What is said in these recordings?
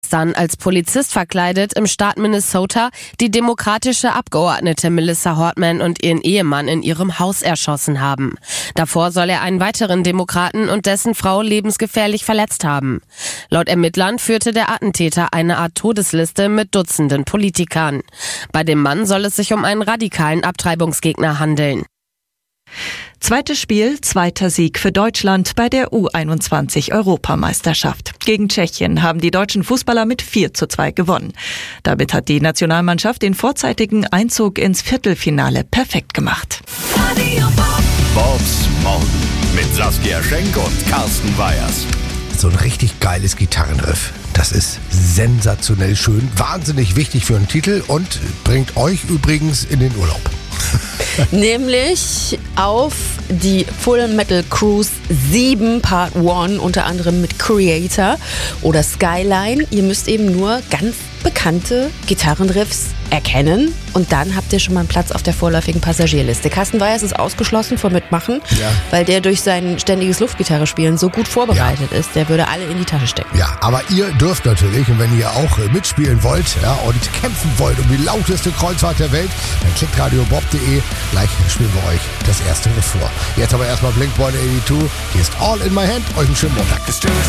Dann als Polizist verkleidet im Staat Minnesota die demokratische Abgeordnete Melissa Hortman und ihren Ehemann in ihrem Haus erschossen haben. Davor soll er einen weiteren Demokraten und dessen Frau lebensgefährlich verletzt haben. Laut Ermittlern führte der Attentäter eine Art Todesliste mit Dutzenden Politikern. Bei dem Mann soll es sich um einen radikalen Abtreibungsgegner handeln. Zweites Spiel, zweiter Sieg für Deutschland bei der U21-Europameisterschaft. Gegen Tschechien haben die deutschen Fußballer mit 4:2 gewonnen. Damit hat die Nationalmannschaft den vorzeitigen Einzug ins Viertelfinale perfekt gemacht. Bobs Morgen mit Saskia Schenk und Carsten Weyers. So ein richtig geiles Gitarrenriff. Das ist sensationell schön, wahnsinnig wichtig für einen Titel und bringt euch übrigens in den Urlaub. Nämlich auf die Full Metal Cruise 7 Part 1, unter anderem mit Creator oder Skyline. Ihr müsst eben nur ganz bekannte Gitarrenriffs erkennen und dann habt ihr schon mal einen Platz auf der vorläufigen Passagierliste. Carsten Weyers ist ausgeschlossen vom Mitmachen, weil der durch sein ständiges Luftgitarrespielen so gut vorbereitet ist. Der würde alle in die Tasche stecken. Ja, aber ihr dürft natürlich, und wenn ihr auch mitspielen wollt und kämpfen wollt um die lauteste Kreuzfahrt der Welt, dann klickt radiobob.de. Gleich spielen wir euch das erste Riff vor. Jetzt aber erstmal Blink-182. Hier ist All in My Hand. Euch einen schönen Montag.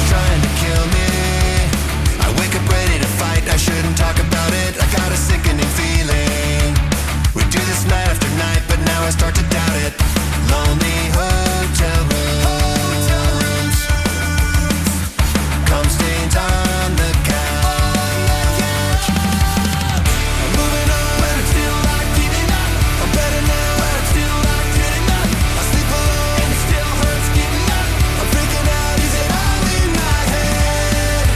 I shouldn't talk about it, I got a sickening feeling. We do this night after night, but now I start to doubt it. Lonely hotel rooms, come stains on the couch. I'm moving on and it's still like giving up. I'm better now and it's still like getting up. I sleep alone and it still hurts giving up. I'm freaking out, is it all in my head?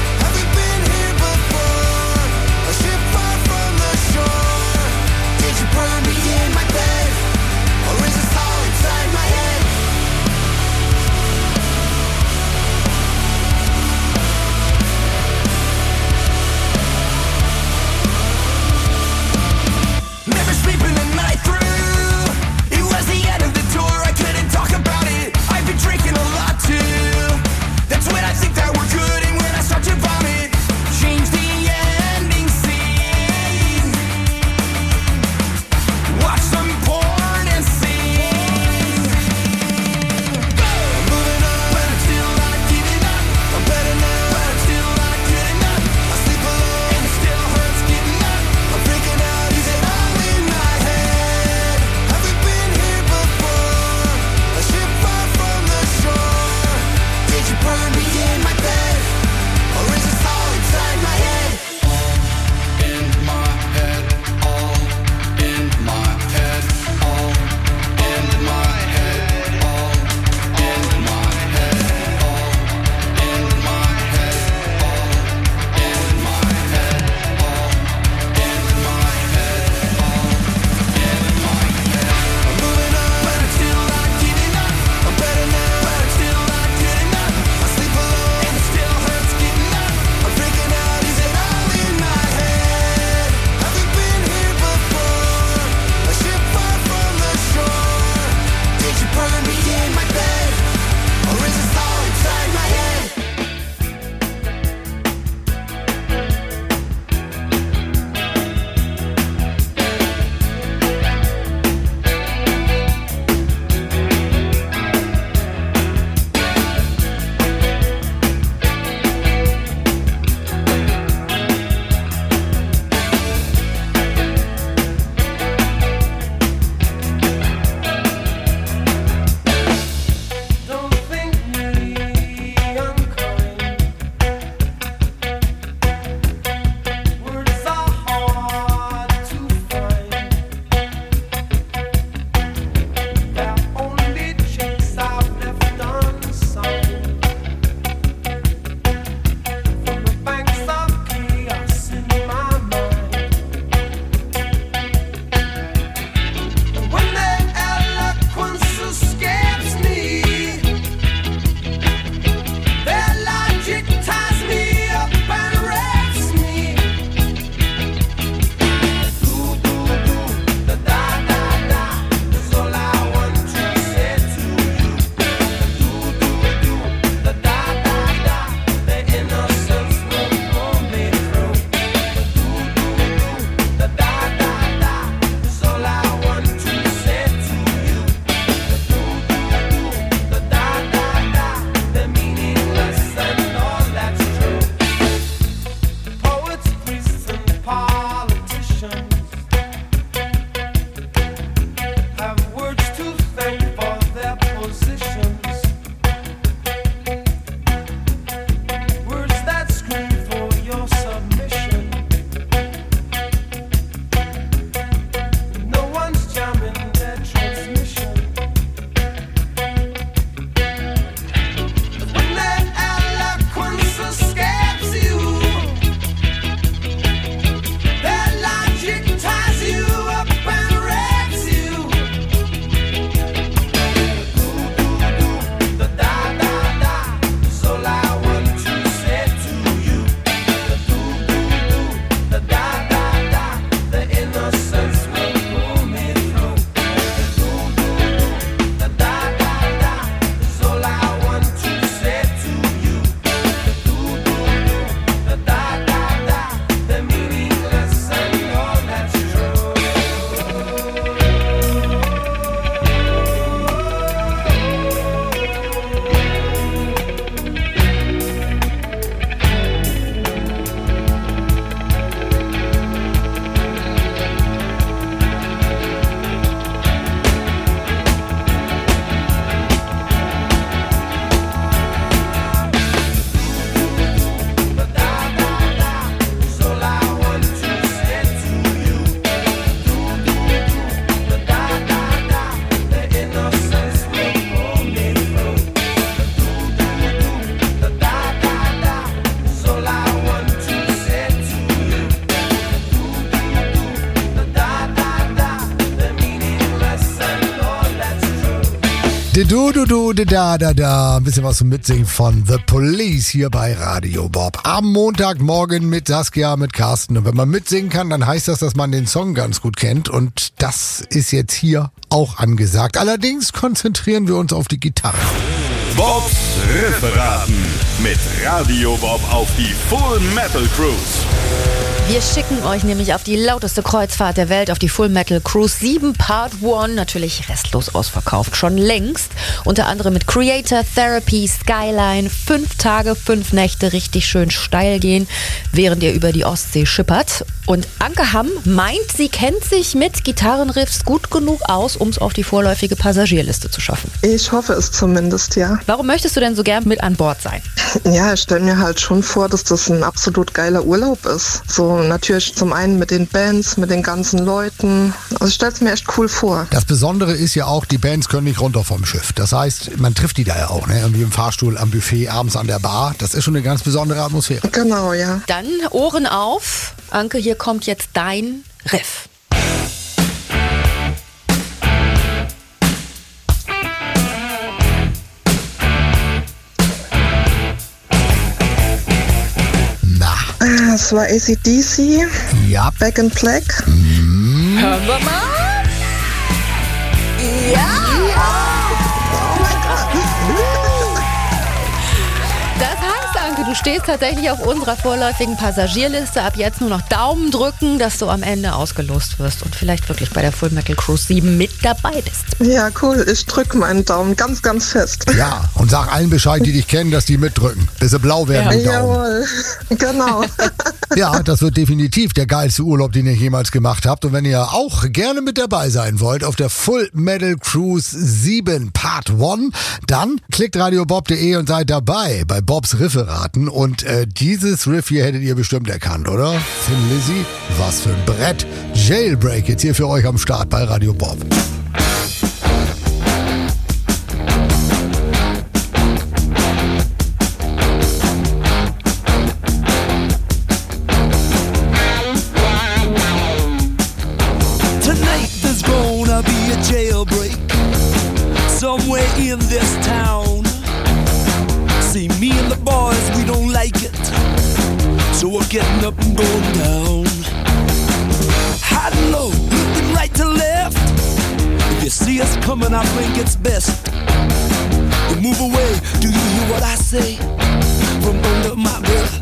Da. Ein bisschen was zum Mitsingen von The Police hier bei Radio Bob. Am Montagmorgen mit Saskia, mit Carsten. Und wenn man mitsingen kann, dann heißt das, dass man den Song ganz gut kennt. Und das ist jetzt hier auch angesagt. Allerdings konzentrieren wir uns auf die Gitarre. Bobs Rifferaten mit Radio Bob auf die Full Metal Cruise. Wir schicken euch nämlich auf die lauteste Kreuzfahrt der Welt, auf die Full Metal Cruise 7 Part 1. Natürlich restlos ausverkauft, schon längst. Unter anderem mit Creator, Therapy, Skyline. 5 Tage, 5 Nächte, richtig schön steil gehen, während ihr über die Ostsee schippert. Und Anke Hamm meint, sie kennt sich mit Gitarrenriffs gut genug aus, um es auf die vorläufige Passagierliste zu schaffen. Ich hoffe es zumindest, ja. Warum möchtest du denn so gern mit an Bord sein? Ja, ich stelle mir halt schon vor, dass das ein absolut geiler Urlaub ist. So natürlich zum einen mit den Bands, mit den ganzen Leuten. Also ich stelle es mir echt cool vor. Das Besondere ist ja auch, die Bands können nicht runter vom Schiff. Das heißt, man trifft die da ja auch, ne? Irgendwie im Fahrstuhl, am Buffet, abends an der Bar. Das ist schon eine ganz besondere Atmosphäre. Genau, ja. Dann Ohren auf. Anke, hier kommt jetzt dein Riff. Das war AC/DC, Ja. Back in Black. Hören wir mal. Ja! Das heißt, Anke, du stehst tatsächlich auf unserer vorläufigen Passagierliste. Ab jetzt nur noch Daumen drücken, dass du am Ende ausgelost wirst und vielleicht wirklich bei der Full Metal Cruise 7 mit dabei bist. Ja, cool. Ich drücke meinen Daumen ganz, ganz fest. Ja, und sag allen Bescheid, die dich kennen, dass die mitdrücken. Bis sie blau werden im Daumen. Jawohl, genau. Ja, das wird definitiv der geilste Urlaub, den ihr jemals gemacht habt. Und wenn ihr auch gerne mit dabei sein wollt auf der Full Metal Cruise 7 Part 1, dann klickt radiobob.de und seid dabei bei Bobs Rifferaten. Und dieses Riff hier hättet ihr bestimmt erkannt, oder? Thin Lizzy, was für ein Brett. Jailbreak jetzt hier für euch am Start bei Radio Bob. Jailbreak somewhere in this town. See, me and the boys, we don't like it, so we're getting up and going down. High and low, looking right to left. If you see us coming, I think it's best to move away. Do you hear what I say from under my breath?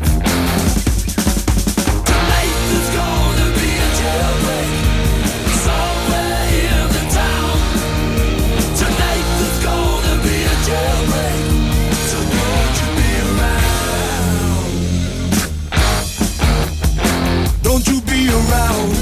Tonight is gonna be a jailbreak somewhere in the town. Tonight is gonna be a jailbreak, so won't you be around? Don't you be around.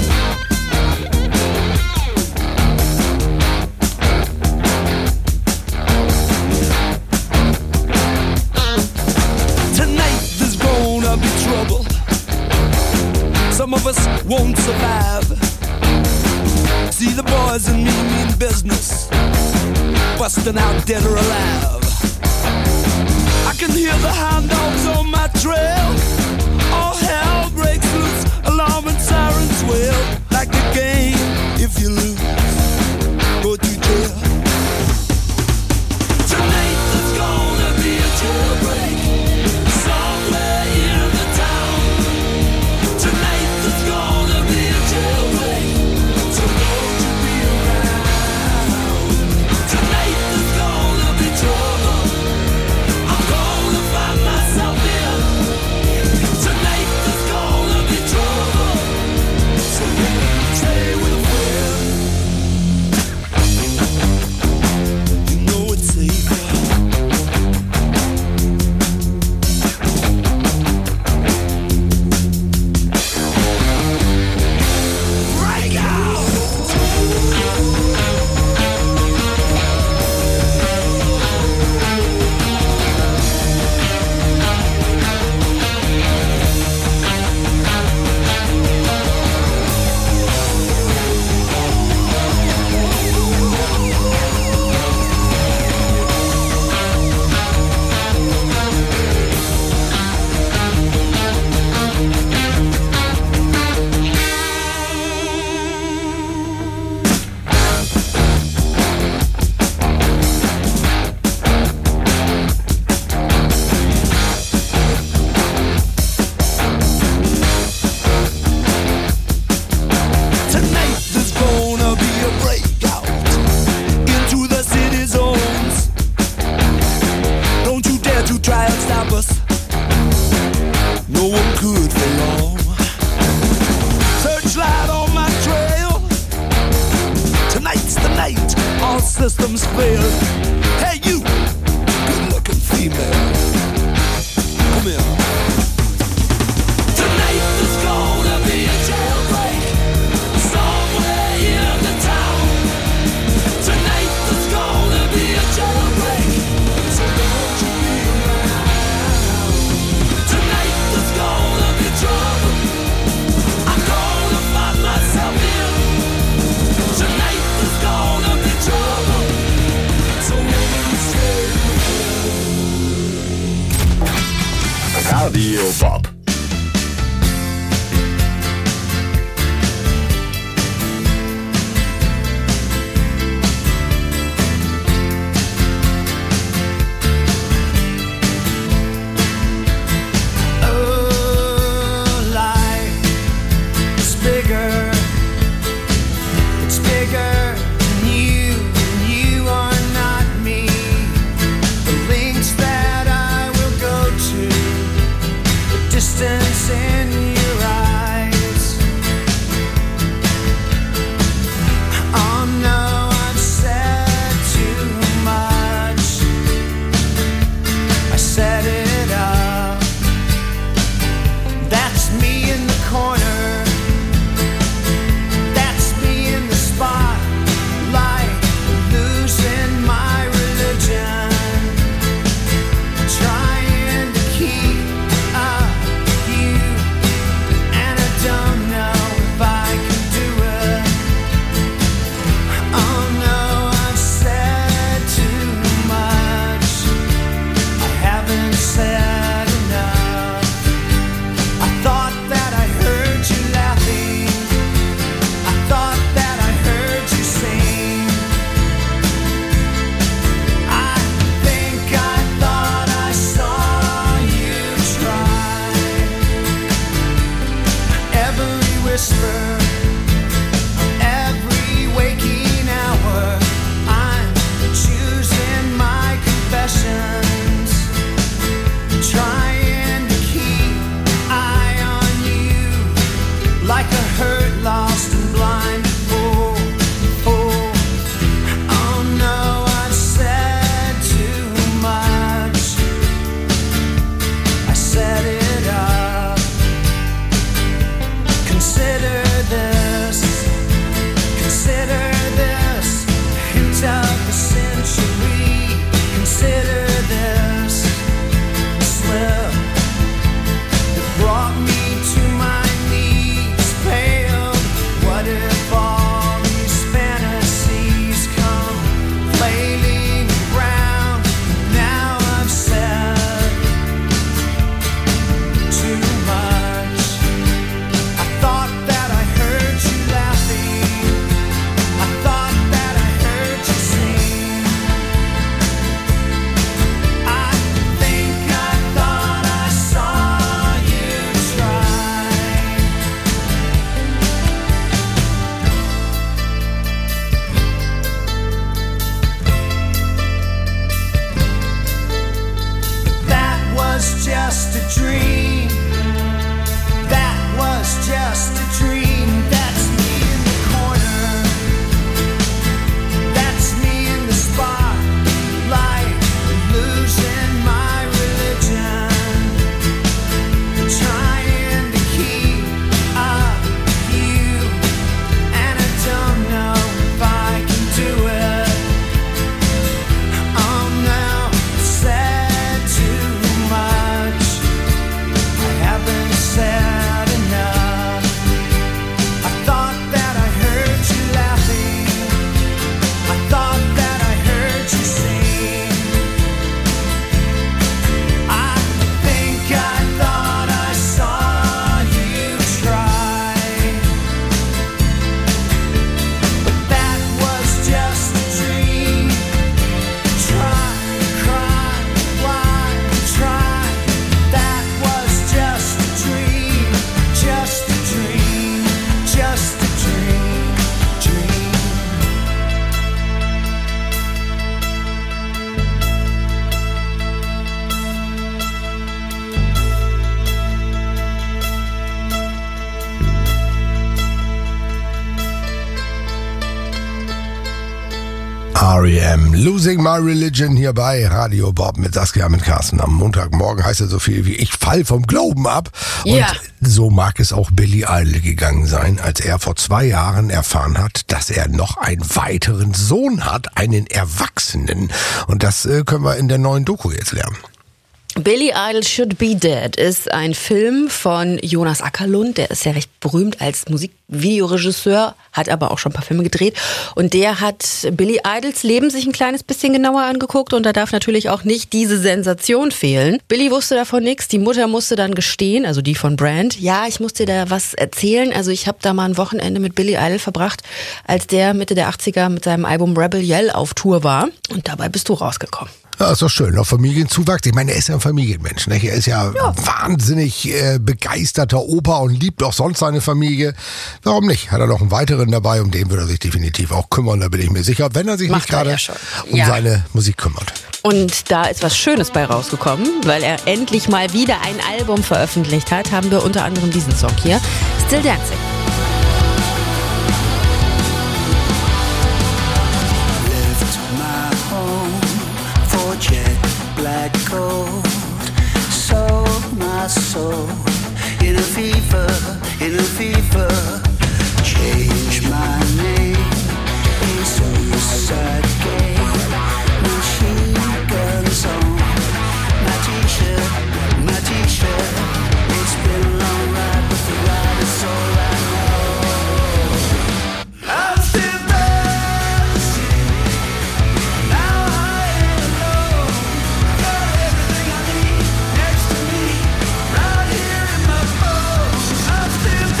Tonight there's gonna be trouble. Some of us won't survive. See, the boys and me mean business, busting out dead or alive. I can hear the hound dogs on my trail. All hell breaks loose, alarm and sirens wail. Like a game, if you lose, go to jail. Tonight there's gonna be a jailbreak somewhere in the town. Tonight there's gonna be a jailbreak, so won't you be around? Tonight there's gonna be trouble. I'm gonna find myself in. Tonight there's gonna systems fail. Hey you, good looking female, come here. Tonight there's gonna be a jailbreak somewhere in the town. Tonight there's gonna be a jailbreak, so don't you be around. Tonight there's gonna be trouble, I'm gonna find myself in. Tonight there's gonna be trouble, so won't stay. Radio Bob. Brought me to my knees, pale. What R.E.M. Losing My Religion hier bei Radio Bob mit Saskia, mit Carsten. Am Montagmorgen heißt er so viel wie ich fall vom Glauben ab. Ja. Und so mag es auch Billy Idol gegangen sein, als er vor 2 Jahren erfahren hat, dass er noch einen weiteren Sohn hat, einen Erwachsenen. Und das können wir in der neuen Doku jetzt lernen. Billy Idol Should Be Dead ist ein Film von Jonas Ackerlund. Der ist ja recht berühmt als Musikvideoregisseur, hat aber auch schon ein paar Filme gedreht. Und der hat Billy Idols Leben sich ein kleines bisschen genauer angeguckt. Und da darf natürlich auch nicht diese Sensation fehlen. Billy wusste davon nichts. Die Mutter musste dann gestehen, also die von Brand. Ja, ich muss dir da was erzählen. Also ich habe da mal ein Wochenende mit Billy Idol verbracht, als der Mitte der 80er mit seinem Album Rebel Yell auf Tour war. Und dabei bist du rausgekommen. Ja, ist doch schön, noch Familienzuwachs. Ich meine, er ist ja ein Familienmensch. Ne? Er ist ja wahnsinnig begeisterter Opa und liebt auch sonst seine Familie. Warum nicht? Hat er noch einen weiteren dabei, um den würde er sich definitiv auch kümmern, da bin ich mir sicher, wenn er sich nicht gerade um seine Musik kümmert. Und da ist was Schönes bei rausgekommen, weil er endlich mal wieder ein Album veröffentlicht hat, haben wir unter anderem diesen Song hier, Still Dancing. Jet black coat, sold my soul in a fever, change my name, a suicide game, machine guns on, my t-shirt, it's been a long ride, but the ride is all I know. I'm still dancing, now I am alone. Got everything I need next to me, right here in my phone. I'm still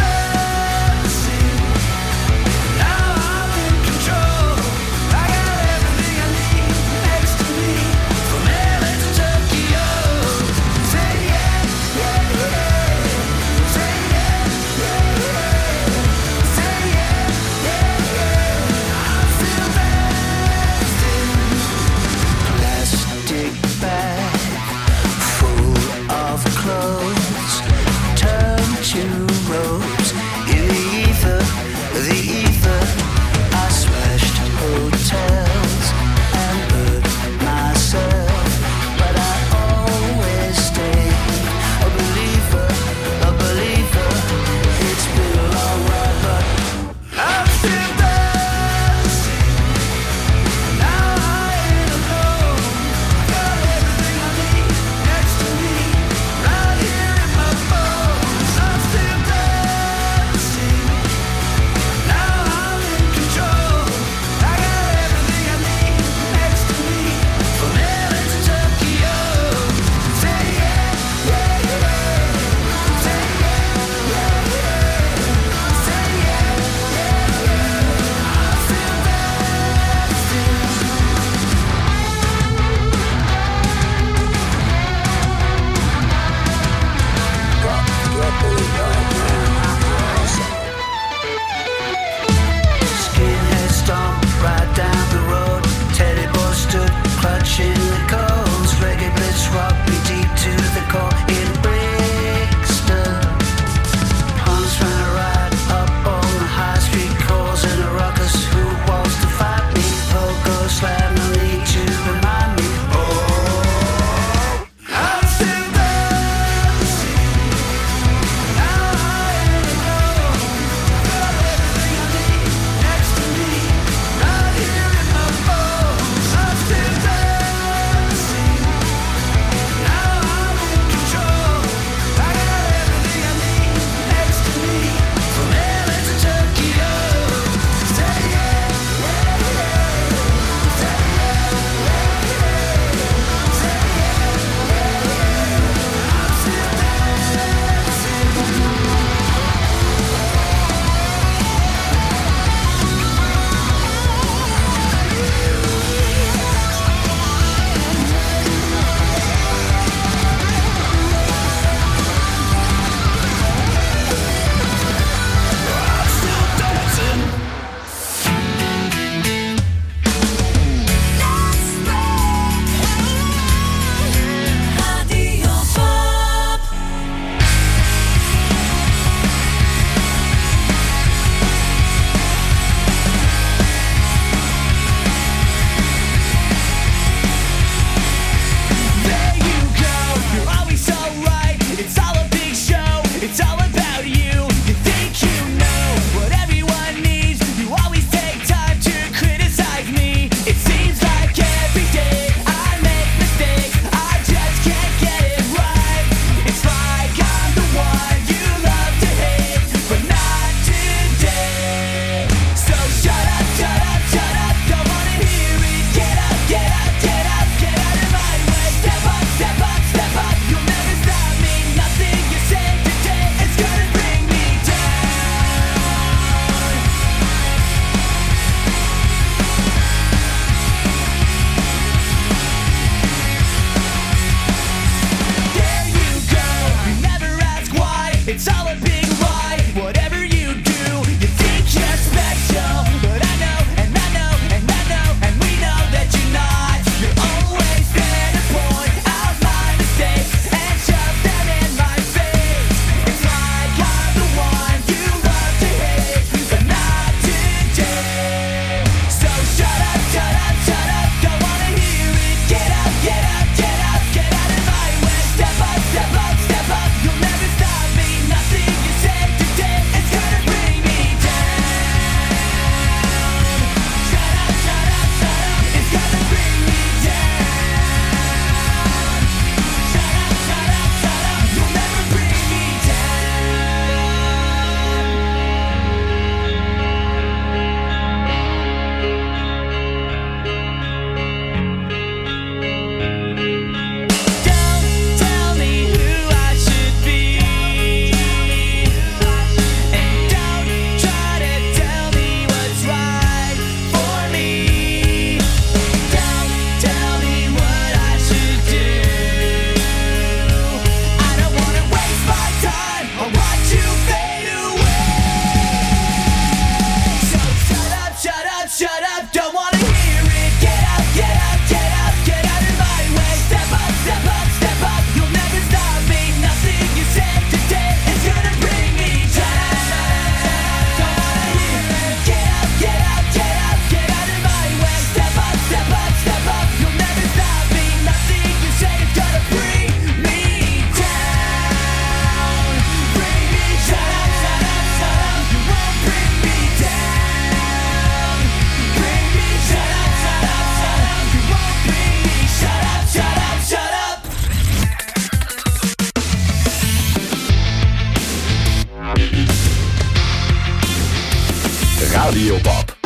Radio Bob.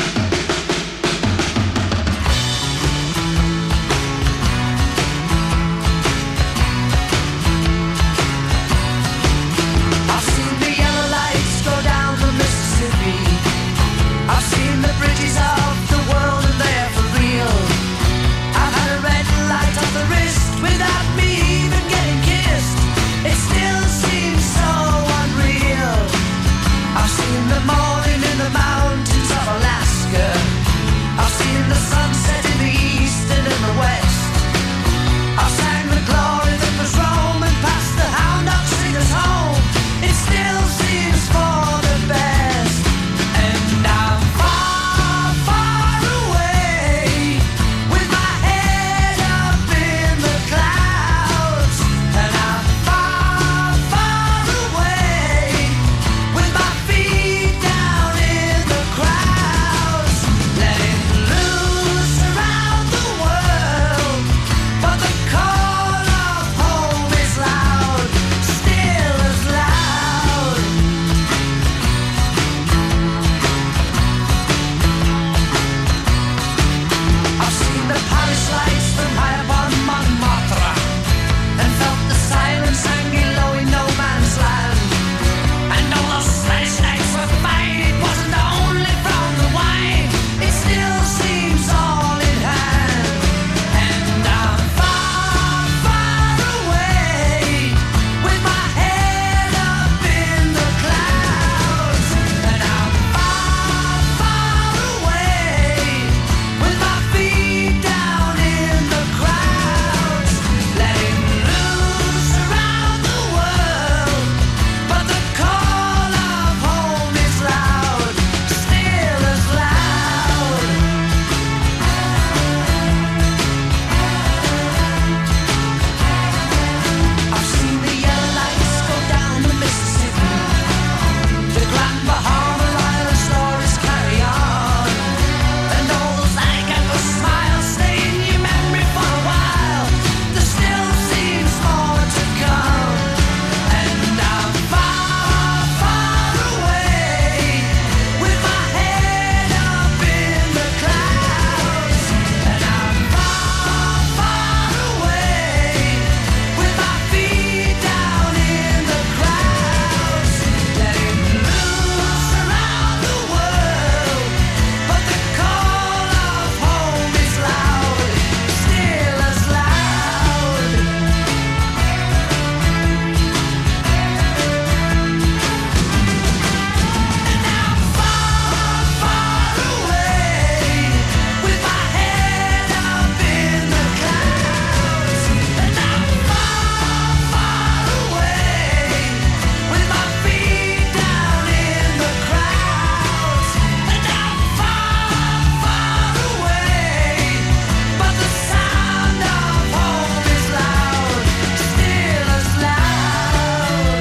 I've seen the yellow lights go down the Mississippi. I've seen the bridges of the world and they're for real. I've had a red light on the wrist without me even getting kissed. It still seems so unreal. I've seen the morning in the mountains of Alaska. I've seen the sunset in the east and in the west. I've sang the glory that was Rome and passed the hound dog singers home. It still seems for the best. And I'm far, far away with my head up in the clouds. And I'm far, far away with my feet down in the crowds. Letting loose around the world, but the call of home is loud, still as loud. I've seen the Paris lights from high upon Montmartre and felt the silence hanging low in no man's land. And all those Spanish nights were fine, it wasn't only from the wine, it still seems all in hand. And I'm far, far away with my head up in the clouds. And I'm far, far away with my feet down in the crowds. Letting loose around the world, but the call of home is loud, still as loud. I've seen the yellow lights go down the Mississippi. The Grand Bahama Island stories carry on. And all those alligator smiles stay in your memory for a while. There still seems more to come. And I'm far, far away with my head up in the clouds. And I'm far, far away with my feet down in the crowds. Letting loose around the world, but the call of home is loud, still as loud. And I'm far, far away with my head up in the clouds. And I'm far, far away with my feet down in the crowds. And I'm far, far away, but the sound of home is loud, still as loud.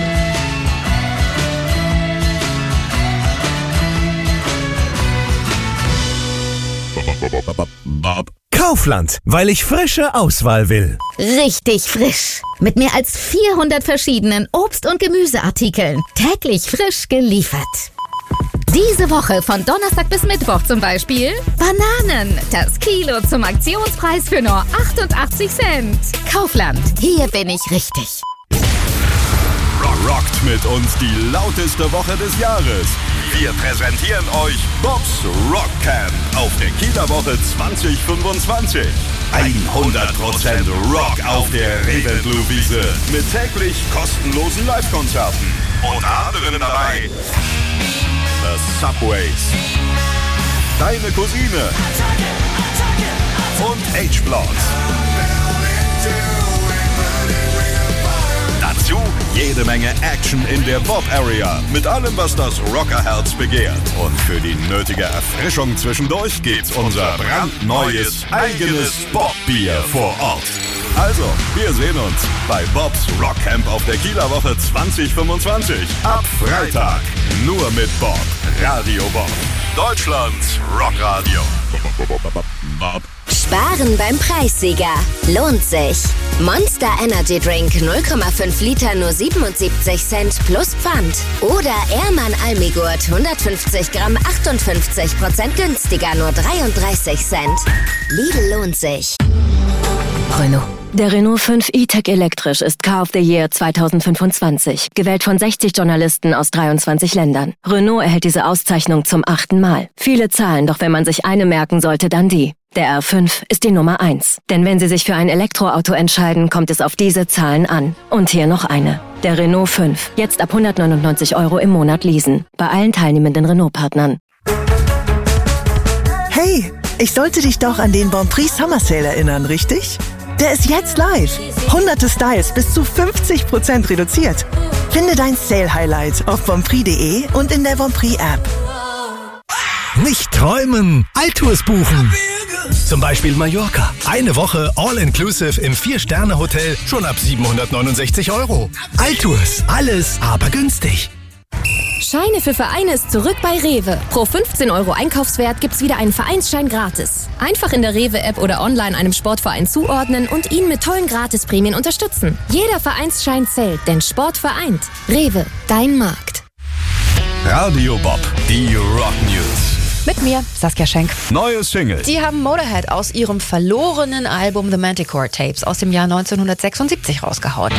Bob. Kaufland, weil ich frische Auswahl will. Richtig frisch. Mit mehr als 400 verschiedenen Obst- und Gemüseartikeln. Täglich frisch geliefert. Diese Woche von Donnerstag bis Mittwoch zum Beispiel Bananen. Das Kilo zum Aktionspreis für nur 88 Cent. Kaufland, hier bin ich richtig. Rockt mit uns die lauteste Woche des Jahres. Wir präsentieren euch Bobs Rock Camp auf der Kieler Woche 2025. 100% Rock auf der Revelblue-Wiese mit täglich kostenlosen Live-Konzerten. Unter anderem dabei The Subways, Deine Cousine und H-Block. Dazu jede Menge Action in der Bob-Area mit allem, was das Rockerherz begehrt. Und für die nötige Erfrischung zwischendurch gibt's unser brandneues eigenes Bob-Bier vor Ort. Also, wir sehen uns bei Bobs Rock Camp auf der Kieler Woche 2025. Ab Freitag. Nur mit Bob. Radio Bob. Deutschlands Rockradio. Bob. Sparen beim Preissieger. Lohnt sich. Monster Energy Drink 0,5 Liter nur 77 Cent plus Pfand. Oder Ehrmann Almigurt 150 Gramm 58% günstiger, nur 33 Cent. Lidl lohnt sich. Renault. Der Renault 5 E-Tech elektrisch ist Car of the Year 2025. Gewählt von 60 Journalisten aus 23 Ländern. Renault erhält diese Auszeichnung zum 8. Mal. Viele Zahlen, doch wenn man sich eine merken sollte, dann die. Der R5 ist die Nummer 1. Denn wenn Sie sich für ein Elektroauto entscheiden, kommt es auf diese Zahlen an. Und hier noch eine. Der Renault 5. Jetzt ab 199 € im Monat leasen. Bei allen teilnehmenden Renault-Partnern. Hey, ich sollte dich doch an den Bonprix Summer Sale erinnern, richtig? Der ist jetzt live. Hunderte Styles bis zu 50% reduziert. Finde dein Sale-Highlight auf bonprix.de und in der Bonprix-App. Nicht träumen, Altours buchen. Zum Beispiel Mallorca. Eine Woche All-Inclusive im 4-Sterne-Hotel schon ab 769 €. Altours, alles aber günstig. Scheine für Vereine ist zurück bei Rewe. Pro 15 € Einkaufswert gibt's wieder einen Vereinsschein gratis. Einfach in der Rewe-App oder online einem Sportverein zuordnen und ihn mit tollen Gratisprämien unterstützen. Jeder Vereinsschein zählt, denn Sport vereint. Rewe, dein Markt. Radio Bob, die Rock News. Mit mir, Saskia Schenk. Neue Single. Die haben Motorhead aus ihrem verlorenen Album The Manticore Tapes aus dem Jahr 1976 rausgehauen.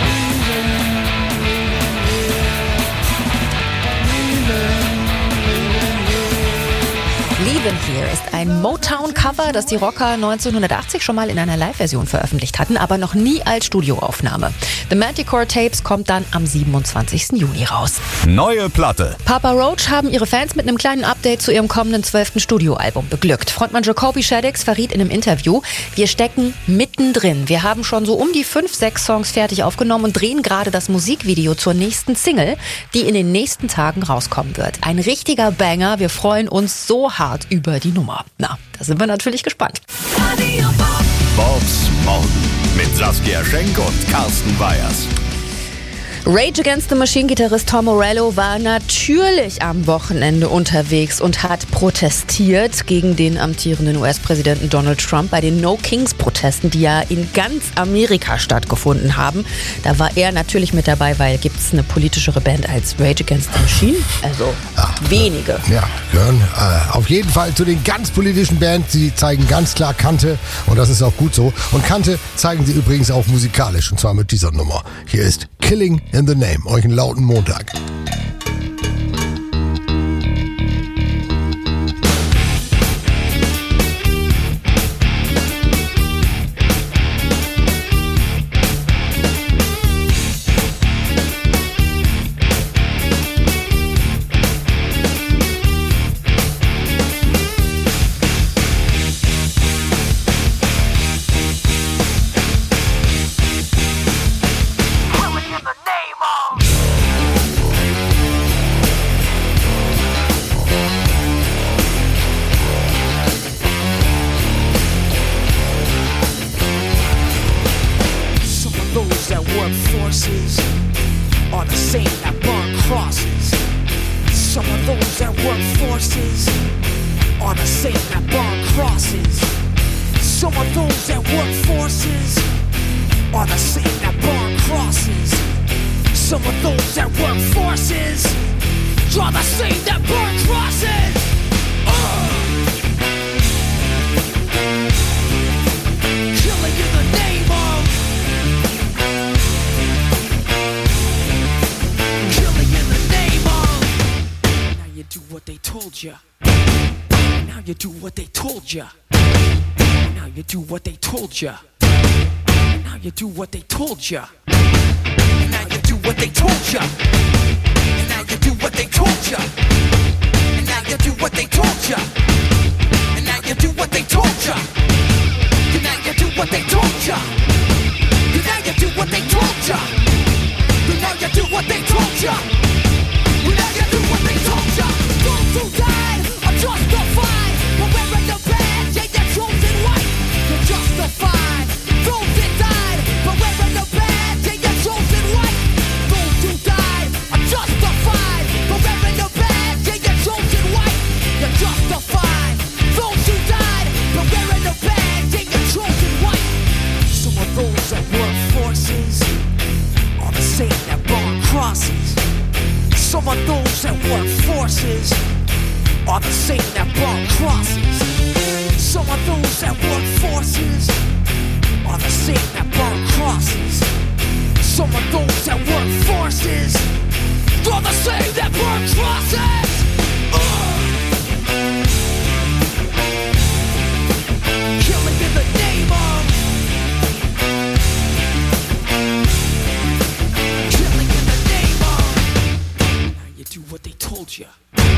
Leavin' Here ist ein Motown-Cover, das die Rocker 1980 schon mal in einer Live-Version veröffentlicht hatten, aber noch nie als Studioaufnahme. The Manticore Tapes kommt dann am 27. Juni raus. Neue Platte. Papa Roach haben ihre Fans mit einem kleinen Update zu ihrem kommenden 12. Studioalbum beglückt. Frontmann Jacoby Shaddix verriet in einem Interview, wir stecken mittendrin. Wir haben schon so um die 5-6 Songs fertig aufgenommen und drehen gerade das Musikvideo zur nächsten Single, die in den nächsten Tagen rauskommen wird. Ein richtiger Banger. Wir freuen uns so hart über die Nummer. Na, da sind wir natürlich gespannt. Bobs Morgen mit Saskia Schenk und Carsten Weyers. Rage Against the Machine-Gitarrist Tom Morello war natürlich am Wochenende unterwegs und hat protestiert gegen den amtierenden US-Präsidenten Donald Trump bei den No Kings-Protesten, die ja in ganz Amerika stattgefunden haben. Da war er natürlich mit dabei, weil gibt es eine politischere Band als Rage Against the Machine? Also wenige. Ja, gehören auf jeden Fall zu den ganz politischen Bands. Sie zeigen ganz klar Kante und das ist auch gut so. Und Kante zeigen sie übrigens auch musikalisch und zwar mit dieser Nummer. Hier ist Killing in the Name. Euch einen lauten Montag. Forces are the same that burn crosses. Some of those that work forces are the same that burn crosses. Some of those that work forces are the same that burn crosses. Some of those that work forces are the same that burn crosses. Killing in the name of. Do what they told ya. Now you do what they told ya. Now you do what they told ya. Now you do what they told ya. Now you do what they told ya. Now you do what they told ya. Now you do what they told ya. Now you do what they told ya. Now you do what they told ya. Now you do what they told ya. Now you do what they told ya. Now you do what they told ya. Those who died are justified for wearing the badge, yeah, you're chosen white. You're justified. Those that died for wearing the badge, yeah, you're chosen white. Those who died are justified for wearing the badge, yeah, you're chosen white. You're justified. Those who died for wearing the badge, yeah, you're are the same that burn crosses. Some of those that work forces are the same that burn crosses. Some of those that work forces are the same that burn crosses. Killing in the name of. Killing in the name of. Now you do what they told you.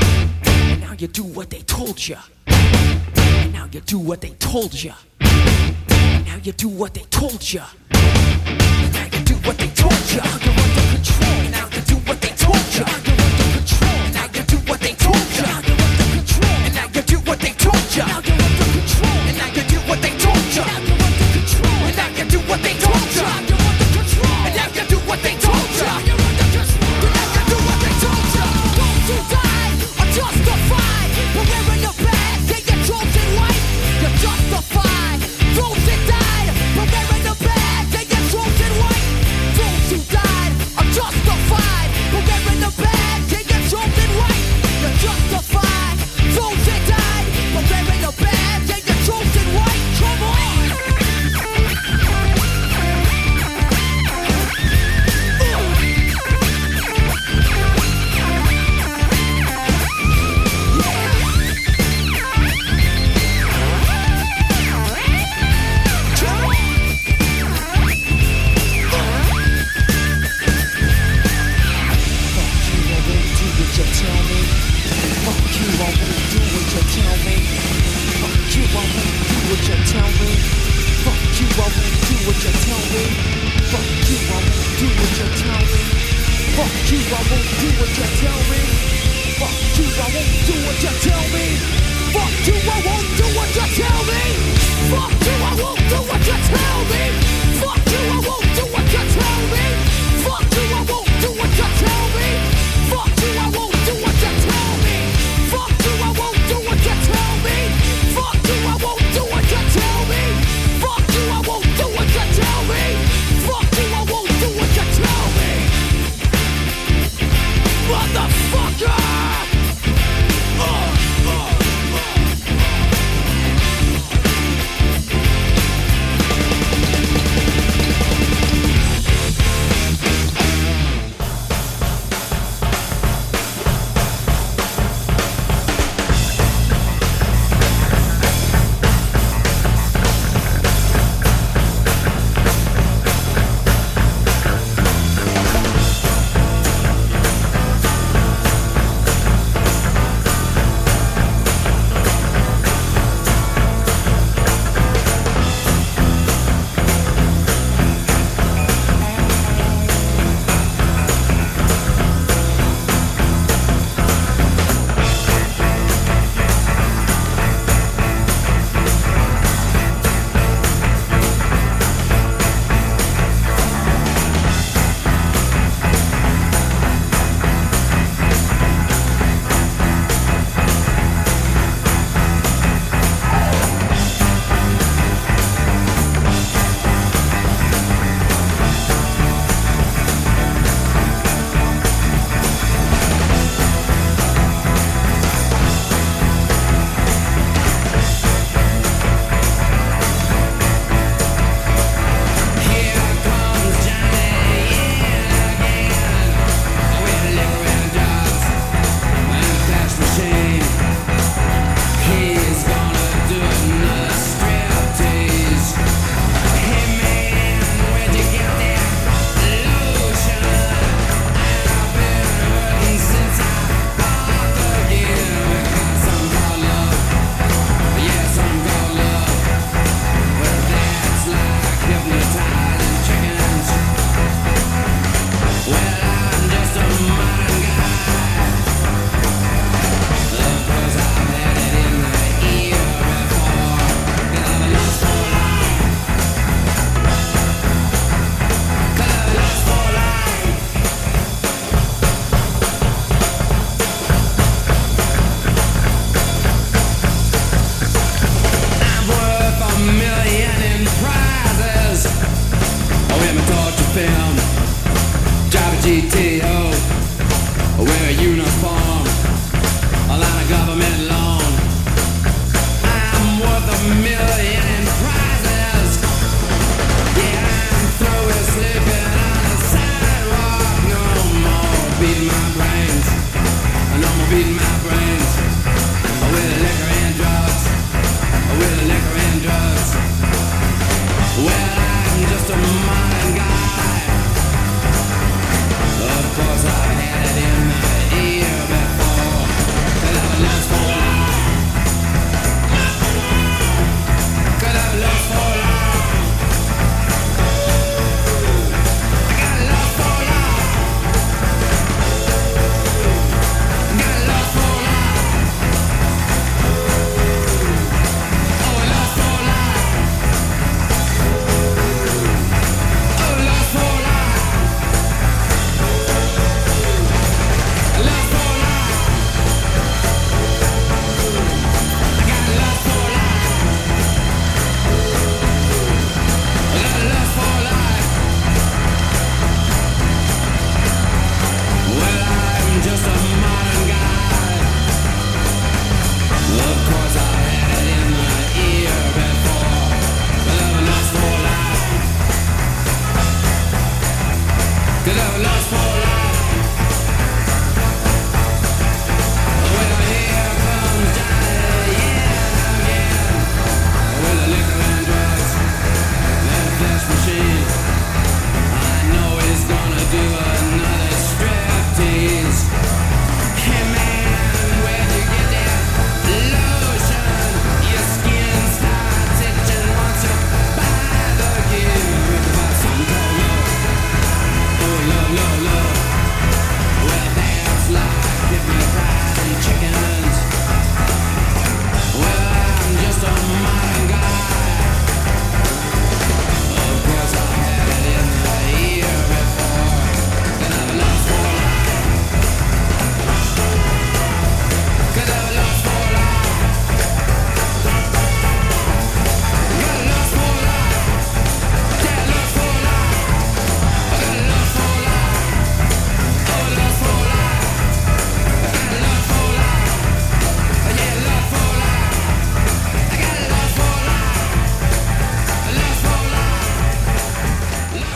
And now you do what they told you. And now you do what they told you. And now you do what they told you. And now you do what they told you. You're under control. And now you do what they told you. You're under control. And now you do what they told you. You're under control. And now you do what they told you. Now you're under control. And now you do what they told you. Now you're under control. And now you do what they told you. You're under control. And now you do what they told you. You're under control. And now you do what they told you. Those who died are justified. But wearing the badge, they get chosen white. You're justified. Those that died, but wearing the badge, they get chosen white. Those who died are justified. But wearing the badge, they get chosen white. You're justified. Those that died, but wearing the badge, they get chosen white. Come on. Motherfucker!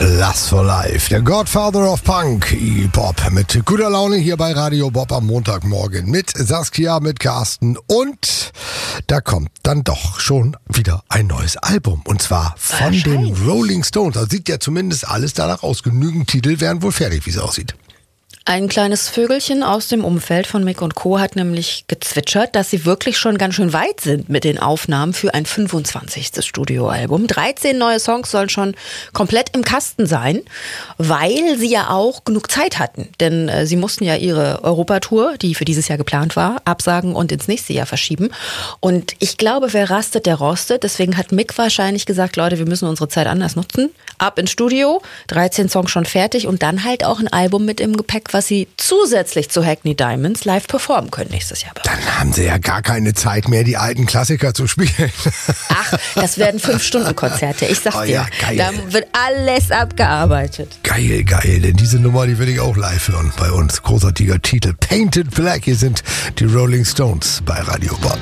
Lust for Life, der Godfather of Punk, E-Pop, mit guter Laune hier bei Radio Bob am Montagmorgen mit Saskia, mit Carsten und da kommt dann doch schon wieder ein neues Album und zwar von den Rolling Stones. Also sieht ja zumindest alles danach aus. Genügend Titel wären wohl fertig, wie es aussieht. Ein kleines Vögelchen aus dem Umfeld von Mick und Co. hat nämlich gezwitschert, dass sie wirklich schon ganz schön weit sind mit den Aufnahmen für ein 25. Studioalbum. 13 neue Songs sollen schon komplett im Kasten sein, weil sie ja auch genug Zeit hatten. Denn sie mussten ja ihre Europatour, die für dieses Jahr geplant war, absagen und ins nächste Jahr verschieben. Und ich glaube, wer rastet, der rostet. Deswegen hat Mick wahrscheinlich gesagt, Leute, wir müssen unsere Zeit anders nutzen. Ab ins Studio, 13 Songs schon fertig und dann halt auch ein Album mit im Gepäck, was sie zusätzlich zu Hackney Diamonds live performen können nächstes Jahr. Dann haben sie ja gar keine Zeit mehr, die alten Klassiker zu spielen. Ach, das werden 5-Stunden-Konzerte. Ich sag dir, ja, geil. Da wird alles abgearbeitet. Geil, denn diese Nummer, die will ich auch live hören bei uns. Großartiger Titel, Painted Black. Hier sind die Rolling Stones bei Radio Bob.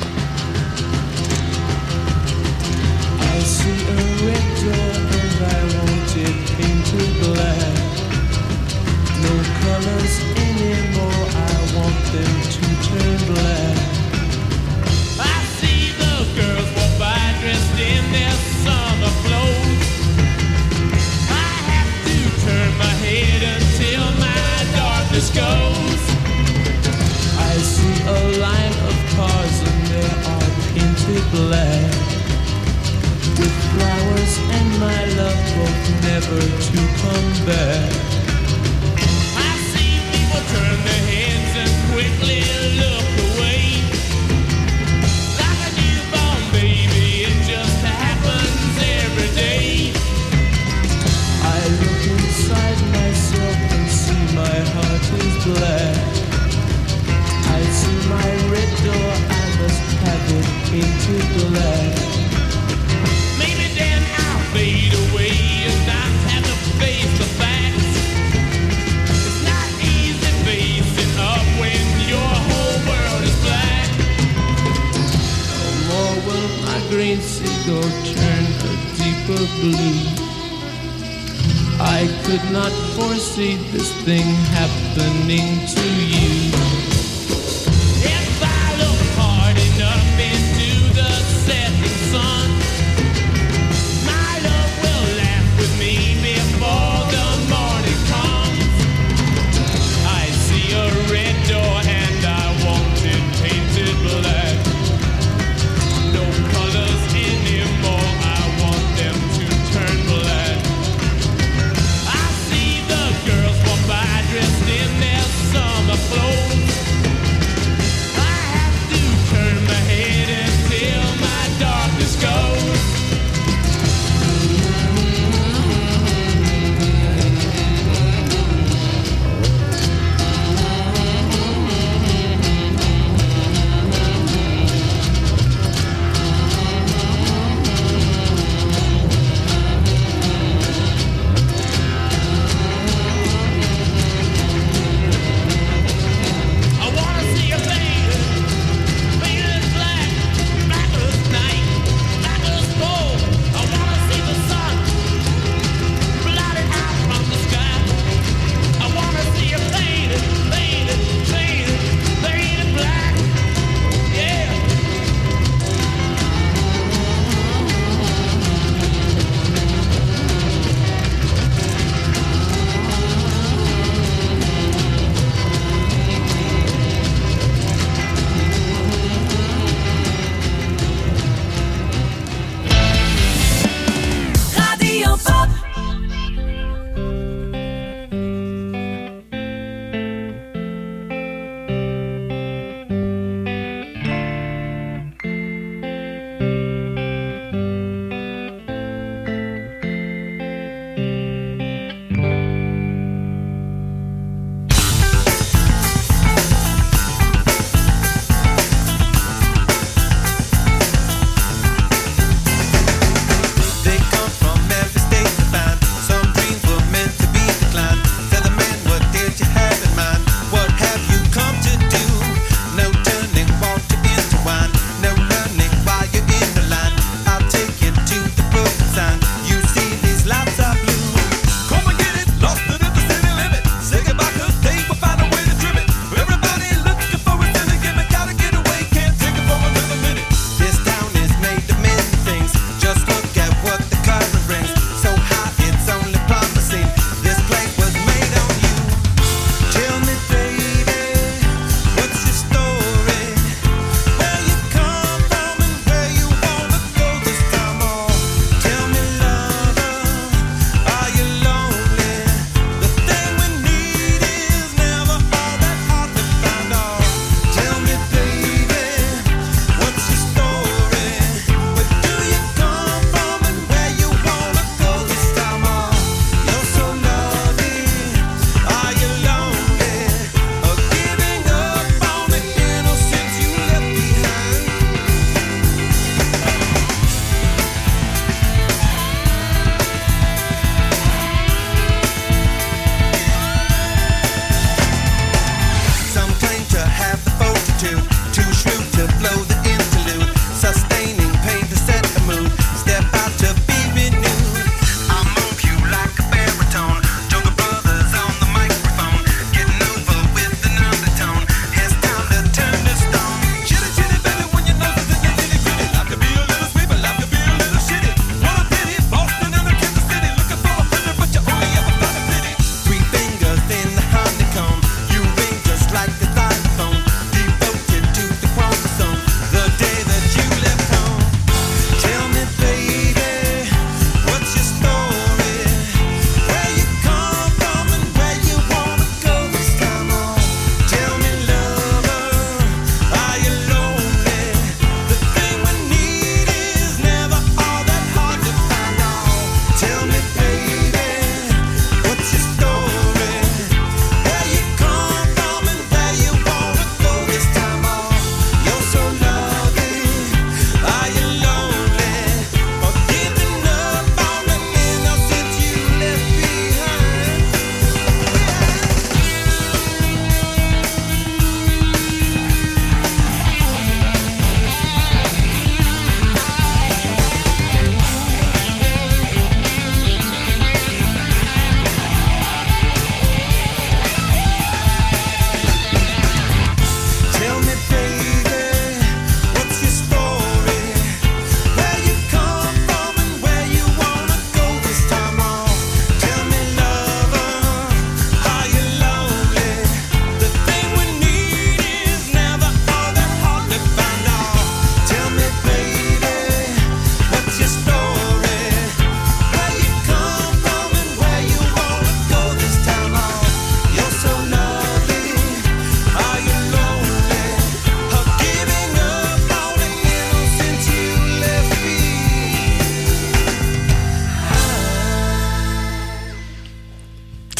I see a red door and I want it painted black. No colors anymore, I want them to turn black. I see the girls walk by dressed in their summer clothes. I have to turn my head until my darkness goes. I see a line of cars and they are painted black, with flowers and my love both never to come back. Turn their heads and quickly look away. Like a newborn baby, it just happens every day. I look inside myself and see my heart is black. I see my red door, I must have it painted black. Maybe then I'll fade away and not have to face the facts. Facing up when your whole world is black. No more will my green seagull turn a deeper blue. I could not foresee this thing happening to you. If I look hard enough into the setting sun, my love will laugh with me before the morning comes. I see a red door and I want it painted black. No colors anymore, I want them to turn black. I see the girls walk by dressed in their summer clothes.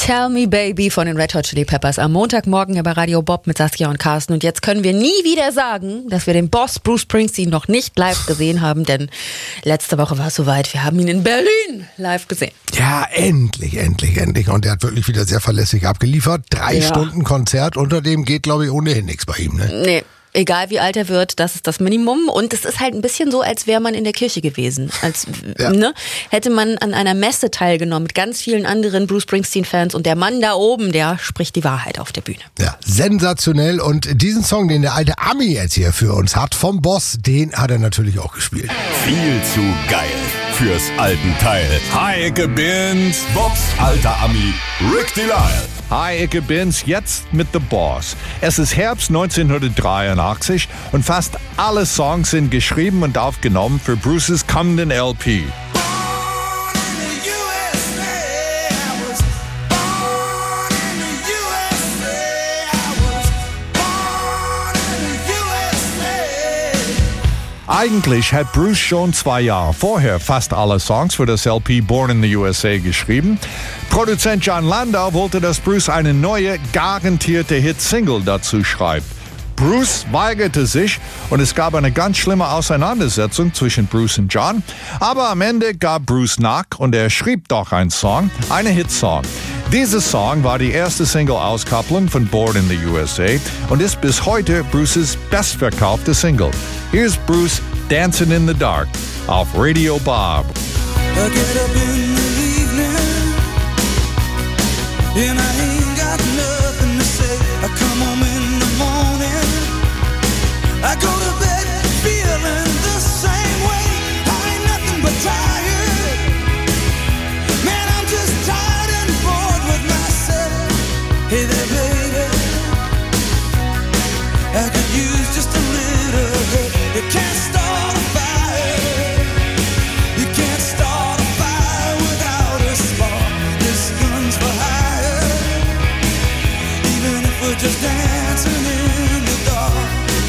Tell Me Baby von den Red Hot Chili Peppers am Montagmorgen bei Radio Bob mit Saskia und Carsten. Und jetzt können wir nie wieder sagen, dass wir den Boss Bruce Springsteen noch nicht live gesehen haben, denn letzte Woche war es soweit. Wir haben ihn in Berlin live gesehen. Ja, endlich. Und er hat wirklich wieder sehr verlässlich abgeliefert. 3 Stunden Konzert, unter dem geht, glaube ich, ohnehin nichts bei ihm, ne? Nee. Egal wie alt er wird, das ist das Minimum. Und es ist halt ein bisschen so, als wäre man in der Kirche gewesen. Hätte man an einer Messe teilgenommen mit ganz vielen anderen Bruce Springsteen-Fans und der Mann da oben, der spricht die Wahrheit auf der Bühne. Ja, sensationell. Und diesen Song, den der alte Ami jetzt hier für uns hat, vom Boss, den hat er natürlich auch gespielt. Viel zu geil fürs alten Teil. Hi, ich bin's, Bobs alter Ami, Rick Delisle. Hi, ich bin's, jetzt mit The Boss. Es ist Herbst 1983 und fast alle Songs sind geschrieben und aufgenommen für Bruces kommenden LP. Eigentlich hat Bruce schon 2 Jahre vorher fast alle Songs für das LP Born in the USA geschrieben. Produzent John Landau wollte, dass Bruce eine neue, garantierte Hit-Single dazu schreibt. Bruce weigerte sich und es gab eine ganz schlimme Auseinandersetzung zwischen Bruce und John. Aber am Ende gab Bruce nach und er schrieb doch einen Song, einen Hitsong. Dieser Song war die erste Single-Auskopplung von Born in the USA und ist bis heute Bruces bestverkaufte Single. Here's Bruce Dancing in the Dark auf Radio Bob. I get up in the evening and I ain't got nothing to say. I come home in the morning, I go to bed feeling the same way. I ain't nothing but tired. Man, I'm just tired and bored with myself. Hey there, baby, I could use just a little help. You can't start a fire. You can't start a fire without a spark. This gun's for hire. Even if we're just dancing in the dark.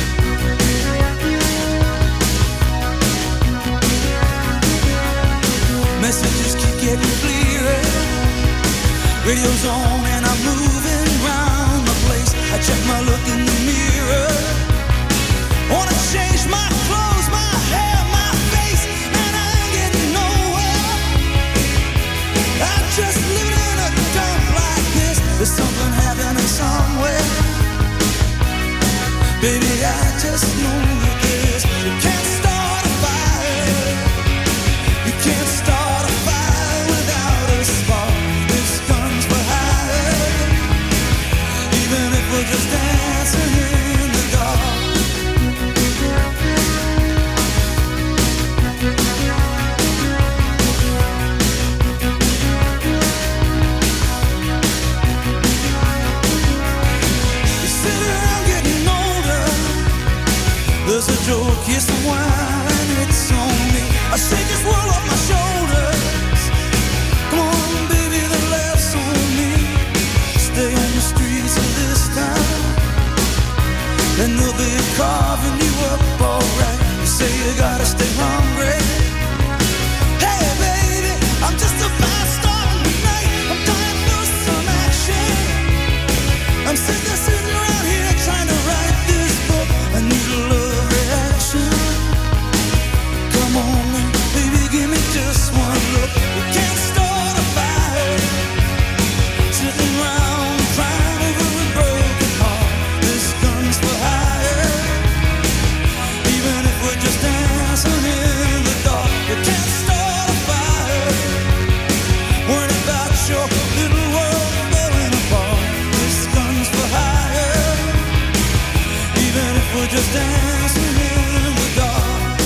Messages keep getting clearer. Radio's on and I'm moving around the place. I check my look in the mirror. Wanna change my clothes, my hair, my face, and I ain't getting nowhere. I'm just living in a dump like this. There's something happening somewhere. Baby, I just know that this. You can't start a fire. You can't start a fire without a spark. This gun's for hire. Even if we're just dancing in the dark. There's a joke, here's the wine, it's on me. I shake this world off my shoulders. Come on, baby, the laughs on me. Stay on the streets of this town, and they'll be carving you up alright. You say you gotta stay hungry. Hey, baby, I'm just a fast star tonight. I'm dying for some action. I'm sitting around here trying to write this book. I need a love reaction. Come on, baby, give me just one look. We can't start a fire. Sitting around crying over a broken heart. This gun's for hire. Even if we're just dancing in the dark. We can't start a fire. Worried about your little world falling apart. This gun's for hire. Even if we're just dancing in the dark.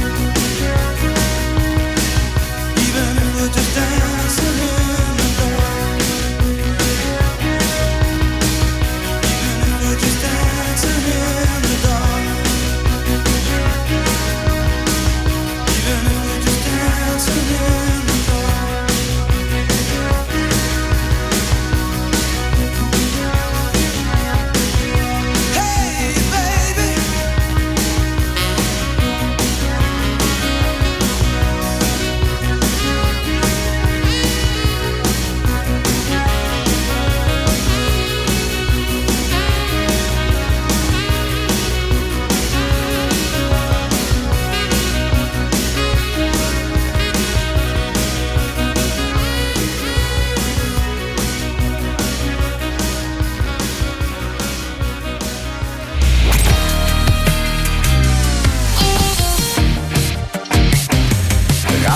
Even if we're just dancing in the dark. Even if we're just dancing in the dark. Even if we're just dancing in the dark. Hey, baby.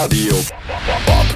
Radio Bob.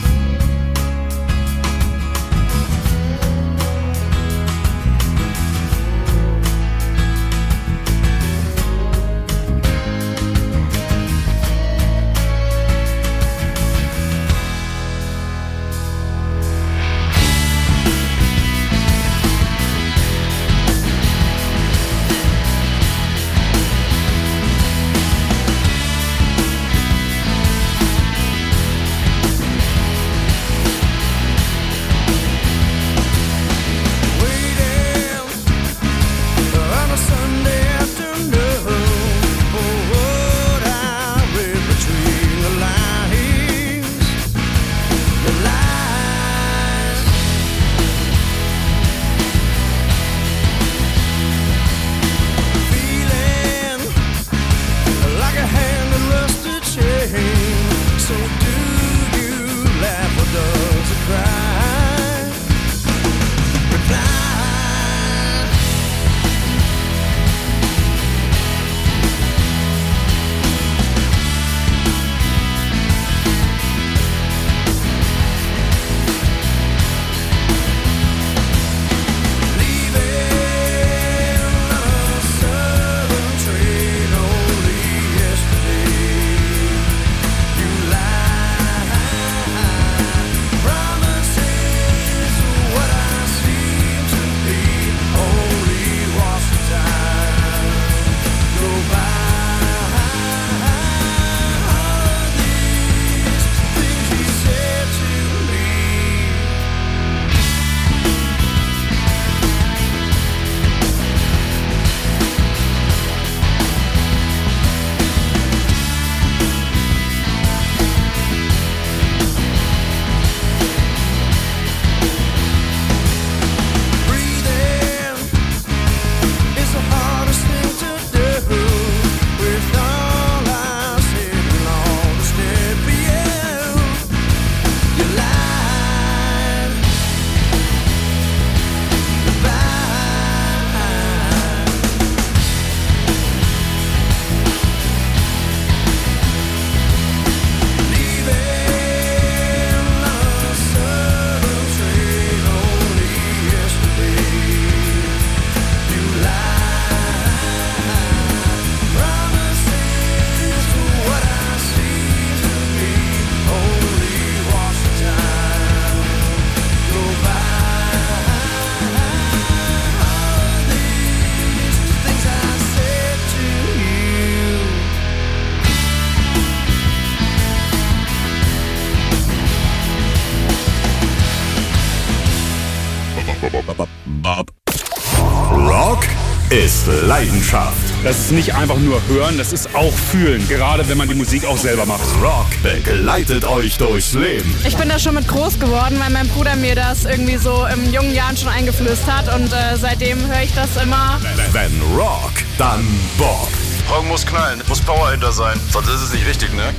Rock ist Leidenschaft. Das ist nicht einfach nur hören, das ist auch fühlen. Gerade wenn man die Musik auch selber macht. Rock begleitet euch durchs Leben. Ich bin da schon mit groß geworden, weil mein Bruder mir das irgendwie so in jungen Jahren schon eingeflößt hat. Und seitdem höre ich das immer. Wenn Rock, dann Bob. Rock muss knallen, muss Power hinter sein. Sonst ist es nicht richtig, ne?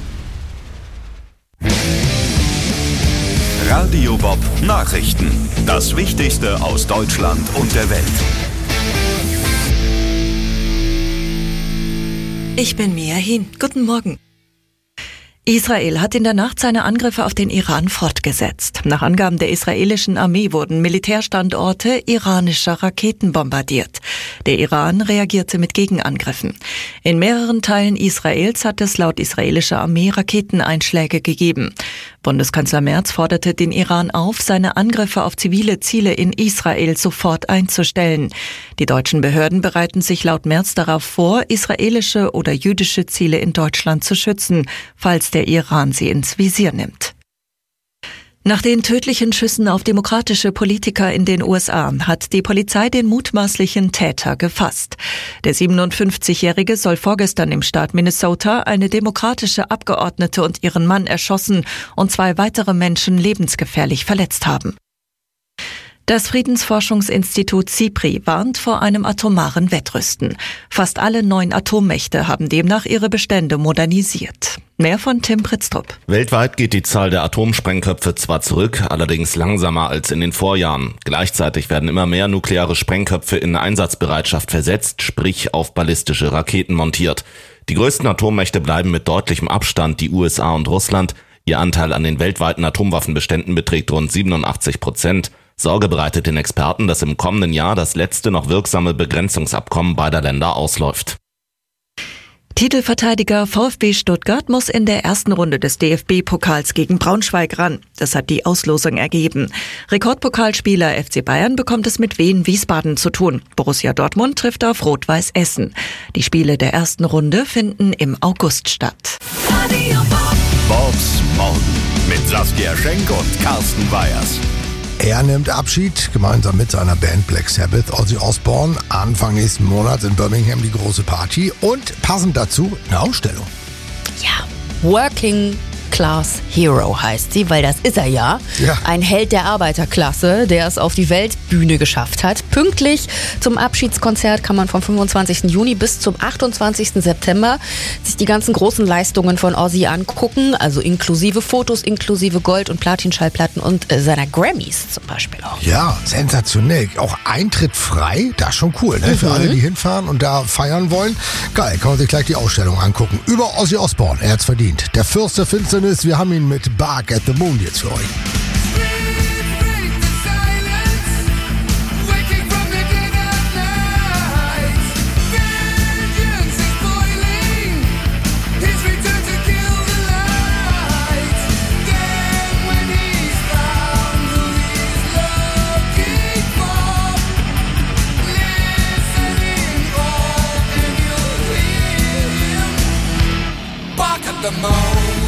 Radio Bob Nachrichten. Das Wichtigste aus Deutschland und der Welt. Ich bin Mia Hin. Guten Morgen. Israel hat in der Nacht seine Angriffe auf den Iran fortgesetzt. Nach Angaben der israelischen Armee wurden Militärstandorte iranischer Raketen bombardiert. Der Iran reagierte mit Gegenangriffen. In mehreren Teilen Israels hat es laut israelischer Armee Raketeneinschläge gegeben. Bundeskanzler Merz forderte den Iran auf, seine Angriffe auf zivile Ziele in Israel sofort einzustellen. Die deutschen Behörden bereiten sich laut Merz darauf vor, israelische oder jüdische Ziele in Deutschland zu schützen, falls der Iran sie ins Visier nimmt. Nach den tödlichen Schüssen auf demokratische Politiker in den USA hat die Polizei den mutmaßlichen Täter gefasst. Der 57-Jährige soll vorgestern im Staat Minnesota eine demokratische Abgeordnete und ihren Mann erschossen und 2 weitere Menschen lebensgefährlich verletzt haben. Das Friedensforschungsinstitut SIPRI warnt vor einem atomaren Wettrüsten. Fast alle 9 Atommächte haben demnach ihre Bestände modernisiert. Mehr von Tim Pritztrup. Weltweit geht die Zahl der Atomsprengköpfe zwar zurück, allerdings langsamer als in den Vorjahren. Gleichzeitig werden immer mehr nukleare Sprengköpfe in Einsatzbereitschaft versetzt, sprich auf ballistische Raketen montiert. Die größten Atommächte bleiben mit deutlichem Abstand die USA und Russland. Ihr Anteil an den weltweiten Atomwaffenbeständen beträgt rund 87%. Sorge bereitet den Experten, dass im kommenden Jahr das letzte noch wirksame Begrenzungsabkommen beider Länder ausläuft. Titelverteidiger VfB Stuttgart muss in der ersten Runde des DFB-Pokals gegen Braunschweig ran. Das hat die Auslosung ergeben. Rekordpokalspieler FC Bayern bekommt es mit Wien Wiesbaden zu tun. Borussia Dortmund trifft auf Rot-Weiß Essen. Die Spiele der ersten Runde finden im August statt. Bobs Morgen mit Saskia Schenk und Carsten Weyers. Er nimmt Abschied, gemeinsam mit seiner Band Black Sabbath, Ozzy Osbourne. Anfang nächsten Monats in Birmingham die große Party und passend dazu eine Ausstellung. Ja, Working Class Hero heißt sie, weil das ist er ja. Ein Held der Arbeiterklasse, der es auf die Weltbühne geschafft hat. Pünktlich zum Abschiedskonzert kann man vom 25. Juni bis zum 28. September sich die ganzen großen Leistungen von Ozzy angucken, also inklusive Fotos, inklusive Gold- und Platin-Schallplatten und seiner Grammys zum Beispiel auch. Ja, sensationell. Auch Eintritt frei, das ist schon cool, ne? Für alle, die hinfahren und da feiern wollen. Geil, kann man sich gleich die Ausstellung angucken. Über Ozzy Osbourne, er hat's verdient. Der Fürst der Finsternis, wir haben ihn mit Bark at the Moon jetzt für euch. The moon.